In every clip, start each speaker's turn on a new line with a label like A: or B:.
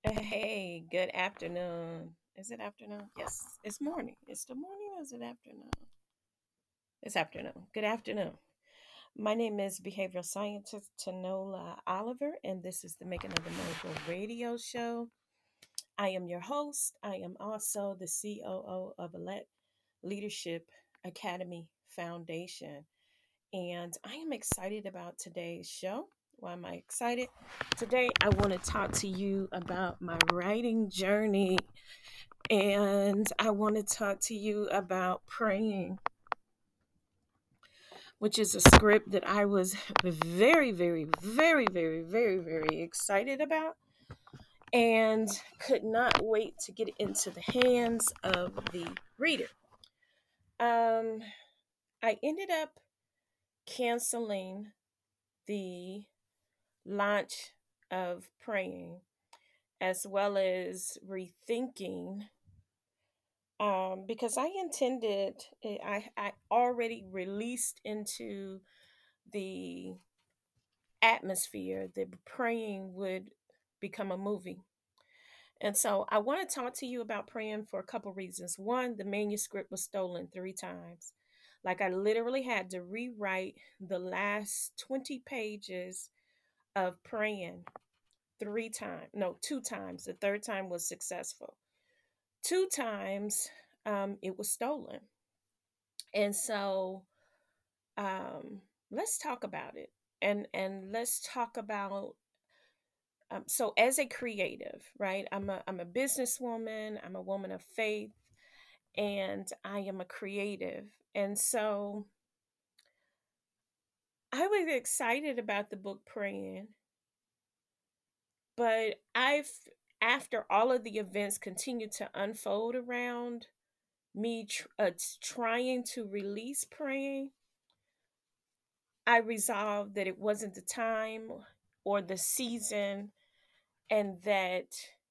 A: Hey, good afternoon. Is it afternoon? Yes, it's morning. It's the morning or is it afternoon? It's afternoon. Good afternoon. My name is behavioral scientist Tanola Oliver, and this is the Making of the Mogul radio show. I am your host. I am also the COO of Elect Leadership Academy Foundation, and I am excited about today's show. Why am I excited? Today, I want to talk to you about my writing journey. And I want to talk to you about praying, which is a script that I was very excited about and could not wait to get it into the hands of the reader. Um, I ended up canceling the launch of praying as well as rethinking because I intended, I already released into the atmosphere that praying would become a movie. And so I want to talk to you about praying for a couple reasons. One, the manuscript was stolen 3 times. Like I literally had to rewrite the last 20 pages of praying 3 times. No, 2 times. The third time was successful. 2 times it was stolen. And so um, let's talk about it. And let's talk about so as a creative, right? I'm a businesswoman. I'm a woman of faith, and I am a creative. And so I was excited about the book Praying, but I've after all of the events continue to unfold around me trying to release Praying, I resolved that it wasn't the time or the season, and that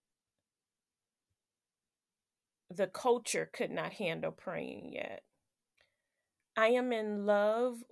A: the culture could not handle praying yet. I am in love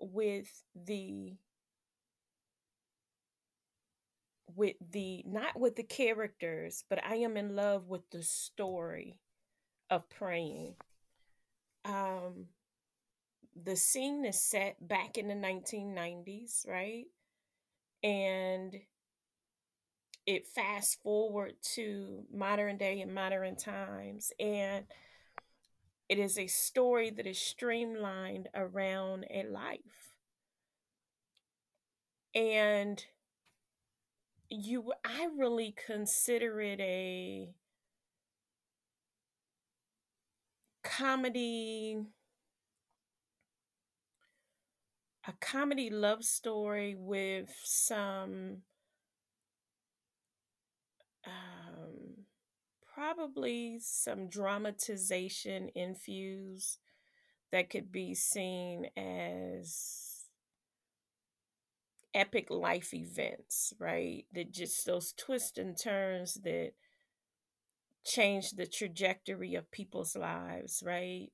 A: with the not with the characters, but I am in love with the story of praying. Um the scene is set back in the 1990s, right? And it fast forward to modern day and modern times, and it is a story that is streamlined around a life. And I really consider it comedy a comedy love story with some um probably some dramatization infused that could be seen as epic life events, right? That just those twists and turns that change the trajectory of people's lives, right?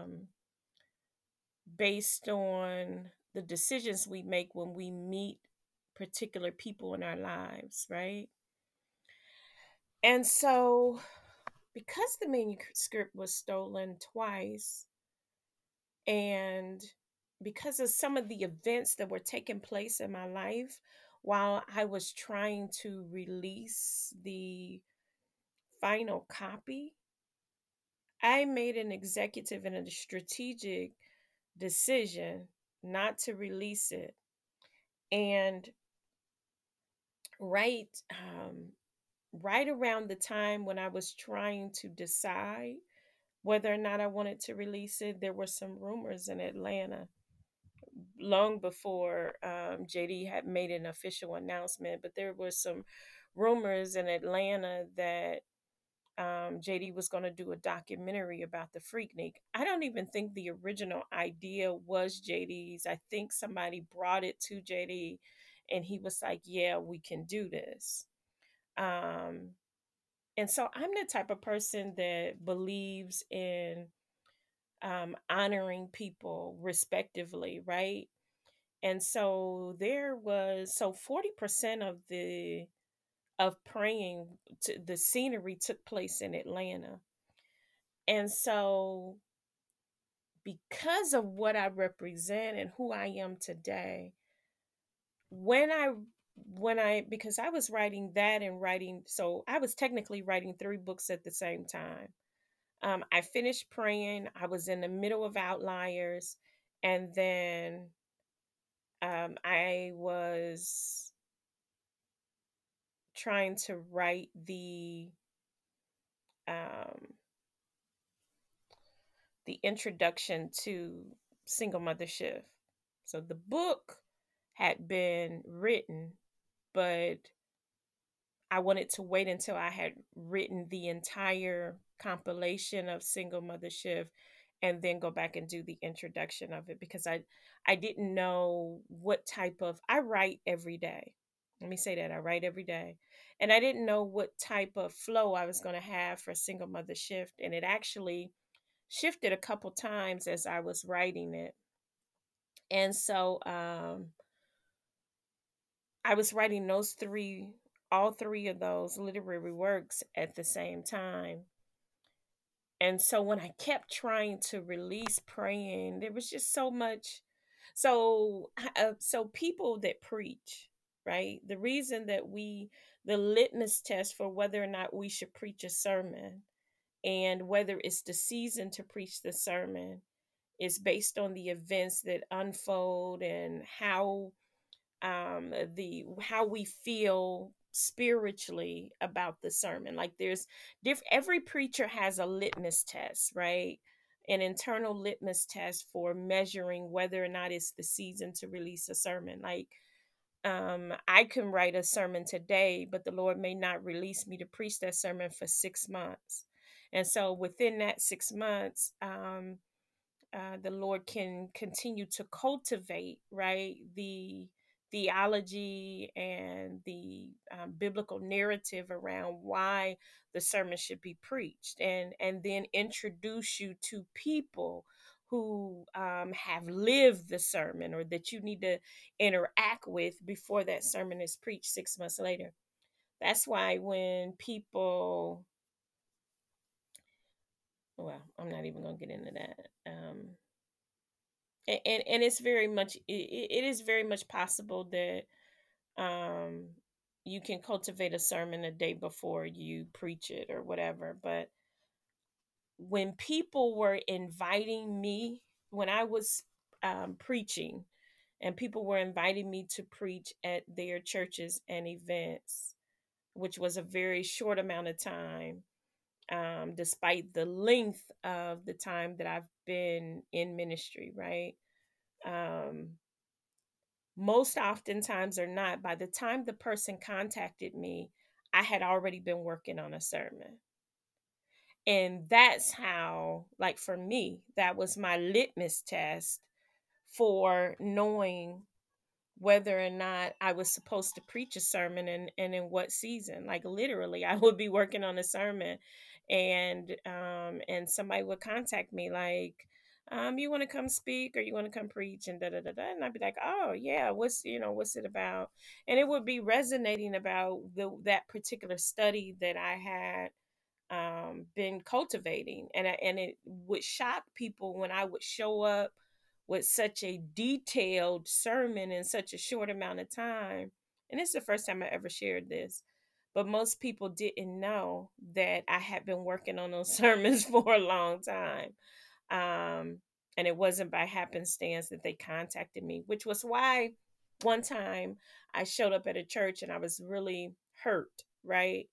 A: Based on the decisions we make when we meet particular people in our lives, right? And so, because the manuscript was stolen twice, and because of some of the events that were taking place in my life while I was trying to release the final copy, I made an executive and a strategic decision not to release it. And right right around the time when I was trying to decide whether or not I wanted to release it, there were some rumors in Atlanta long before JD had made an official announcement, but there was some rumors in Atlanta that JD was going to do a documentary about the Freaknik. I don't even think the original idea was JD's. I think somebody brought it to JD and he was like, yeah, we can do this. Um, and so I'm the type of person that believes in honoring people respectively, right? And so 40% of the of praying, the scenery took place in Atlanta. And so, because of what I represent and who I am today, when I because I was writing that and writing, so I was technically writing three books at the same time. I finished praying. I was in the middle of Outliers, and then I was trying to write um, the introduction to Single Mother Shift. So the book had been written, but I wanted to wait until I had written the entire compilation of Single Mother Shift and then go back and do the introduction of it, because I didn't know what type of, I write every day. Let me say that I write every day. And I didn't know what type of flow I was going to have for Single Mother Shift, and it actually shifted a couple times as I was writing it. And so I was writing all three of those literary works at the same time. And so when I kept trying to release praying, there was just so much. So people that preach, right? The reason that the litmus test for whether or not we should preach a sermon and whether it's the season to preach the sermon is based on the events that unfold and the how we feel spiritually about the sermon. Like there's every preacher has a litmus test, right? An internal litmus test for measuring whether or not it's the season to release a sermon. Like I can write a sermon today, but the Lord may not release me to preach that sermon for 6 months. And so within that 6 months, the Lord can continue to cultivate, right, the theology and the biblical narrative around why the sermon should be preached, and then introduce you to people who have lived the sermon, or that you need to interact with before that sermon is preached 6 months later. That's why when people, well, I'm not even going to get into that. And it's very much, it is very much possible that um you can cultivate a sermon a day before you preach it or whatever. But when people were inviting me, when I was preaching, and people were inviting me to preach at their churches and events, which was a very short amount of time, despite the length of the time that I've been in ministry, right? um Most oftentimes or not, by the time the person contacted me, I had already been working on a sermon. And that's how, like for me, that was my litmus test for knowing whether or not I was supposed to preach a sermon, and in what season. Like literally, I would be working on a sermon, and somebody would contact me like, you want to come speak or you want to come preach, and da da da da, and I'd be like, oh yeah, what's it about? And it would be resonating about that particular study that I had been cultivating, and it would shock people when I would show up with such a detailed sermon in such a short amount of time. And it's the first time I ever shared this, but most people didn't know that I had been working on those sermons for a long time. um, and it wasn't by happenstance that they contacted me, which was why one time I showed up at a church and I was really hurt, right?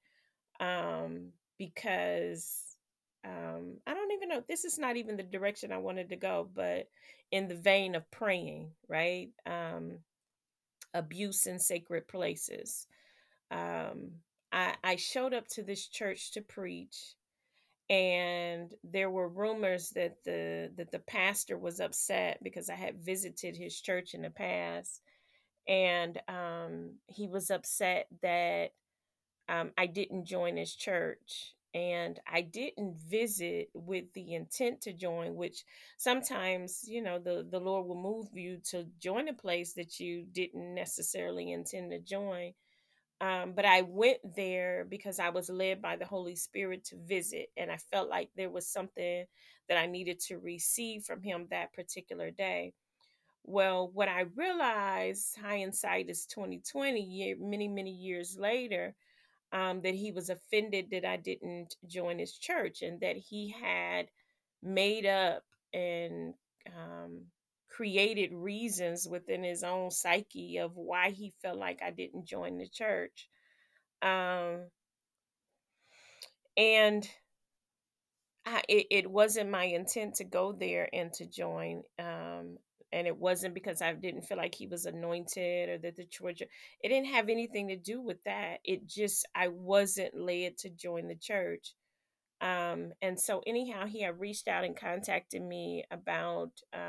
A: Because I don't even know. This is not even the direction I wanted to go, but in the vein of praying, right? Abuse in sacred places. Um, I showed up to this church to preach, and there were rumors that the pastor was upset because I had visited his church in the past, and he was upset that I didn't join his church. And I didn't visit with the intent to join, which sometimes, the Lord will move you to join a place that you didn't necessarily intend to join. But I went there because I was led by the Holy Spirit to visit, and I felt like there was something that I needed to receive from him that particular day. Well, what I realized, hindsight is 2020, many years later, that he was offended that I didn't join his church, and that he had made up and created reasons within his own psyche of why he felt like I didn't join the church. Um, and it wasn't my intent to go there and to join. And it wasn't because I didn't feel like he was anointed or that the church, it didn't have anything to do with that. It just, I wasn't led to join the church. And so, anyhow, he had reached out and contacted me about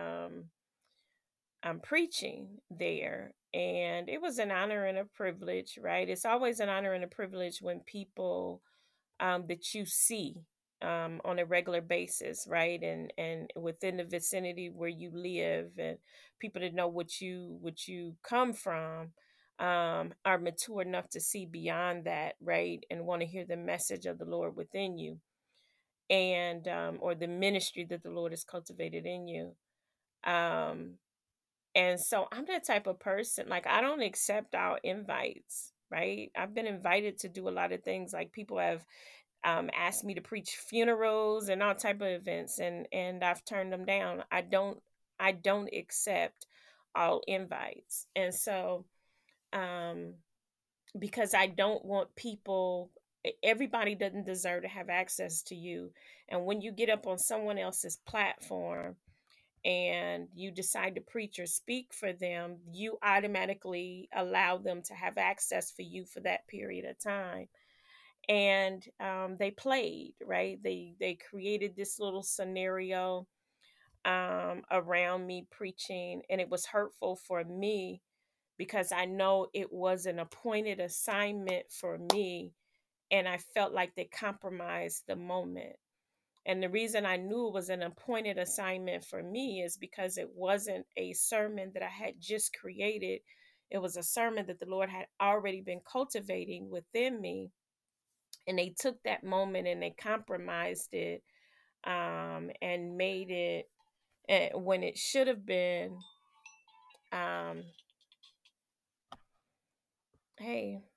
A: preaching there. And it was an honor and a privilege, right? It's always an honor and a privilege when people that you see on a regular basis, right? And within the vicinity where you live, and people that know what you come from, are mature enough to see beyond that, right? And want to hear the message of the Lord within you, and or the ministry that the Lord has cultivated in you. Um, and so I'm that type of person. Like, I don't accept our invites, right? I've been invited to do a lot of things. Like, people have asked me to preach funerals and all type of events, and I've turned them down. I don't accept all invites. And so um because I don't want people, everybody doesn't deserve to have access to you. And when you get up on someone else's platform and you decide to preach or speak for them, you automatically allow them to have access for you for that period of time. And they played, right, they created this little scenario around me preaching, and it was hurtful for me because I know it was an appointed assignment for me, and I felt like they compromised the moment. And the reason I knew it was an appointed assignment for me is because it wasn't a sermon that I had just created. It was a sermon that the Lord had already been cultivating within me. And they took that moment and they compromised it, and made it, when it should have been, um, hey.